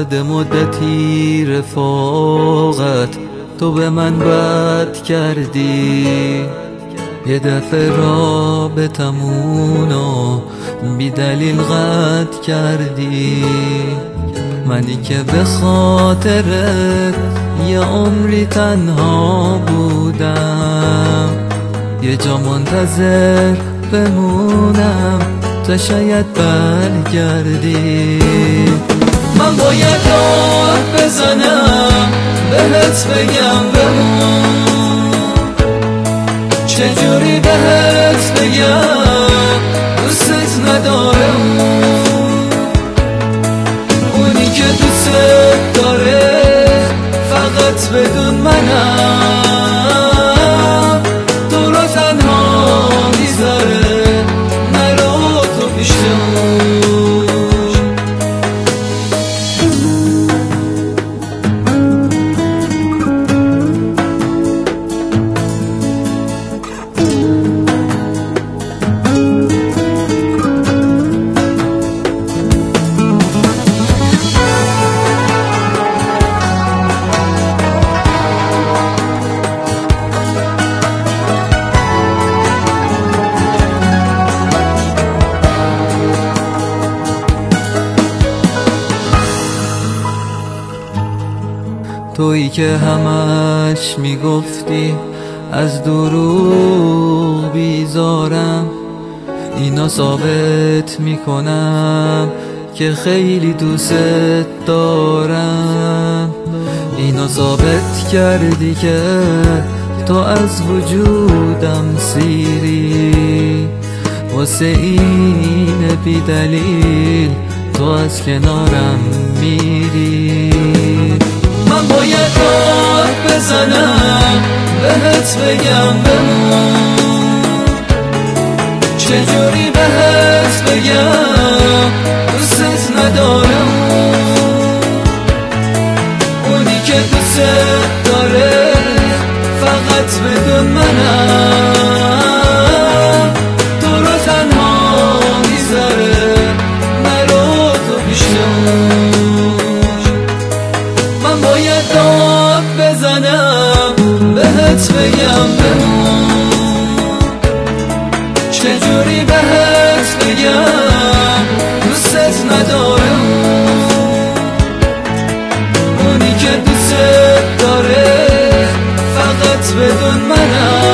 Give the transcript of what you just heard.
بعد مدتی رفاقت تو به من بد کردی، یه دفعه رابطمونو بی دلیل قطع کردی. منی که به خاطرت یه عمری تنها بودم، یه جا منتظر بمونم تا شاید برگردی. من باید داد بزنم بهت بگم بمون، چجوری بهت بگم دوستت ندارم، اونی که دوستت داره فقط بدون منم، تو رو تنها میذاره نرو تو پیشتون. تویی که همش میگفتی از دروغ بیزارم، اینا ثابت میکنم که خیلی دوست دارم. اینا ثابت کردی که تو از وجودم سیری، واسه این بی دلیل تو از کنارم میری. من باید داد بزنم بهت بگم بمون، چجوری بهت بگم دوستت ندارم، اونی که دوستت داره فقط بدون منم، تو رو تنها میذاره نرو تو پیشتون. من باید داد بزنم بهت بگم بمون، چجوری بهت بگم دوستت ندارم، اونی که دوستت داره فقط بدون منم.